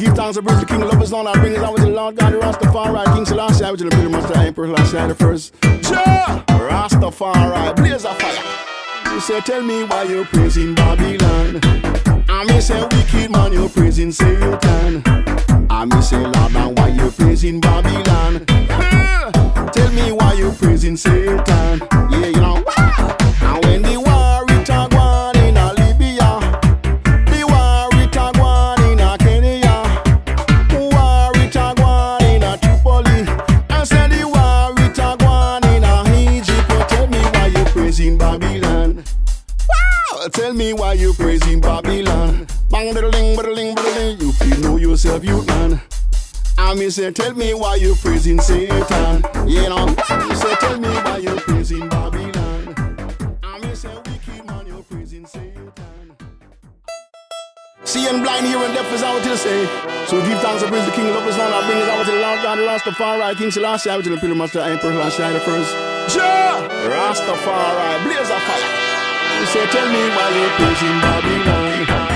give thanks and praise the King of lovers, Lord, I bring us out with the Lord God, the Rastafari, King Selassie, which is the Pillar Master, Emperor Selassie the first. Jah, Rastafari, blaze of fire. You say, tell me why you're praising Babylon. I may say, wicked man, you're praising Satan. I may say, Lord, now why you're praising Babylon? Tell me why you're praising Satan. Yeah, you know. And when the war it a gone in a Libya, the war it a gone in a Kenya, war it a gone in a Tripoli, I said the war it a gone in a Egypt. But tell me why you're praising Babylon. Wow! Tell me why you're praising Babylon. Bang diddling, biddling, biddling. You feel know yourself, you man. I me say, tell me why you're praising Satan. You know, you say, tell me why you're praising Babylon. I me say, wicked man, you're praising Satan. Seeing blind, hearing deaf is out to say. So give thanks and praise the King of lovers, Lord, I bring us out to the Lord God, the Rastafari, King Selassie, which is the Pillar Master, Emperor Selassie the first. Jah, Rastafari, blaze of fire. You say, tell me why you're praising Babylon.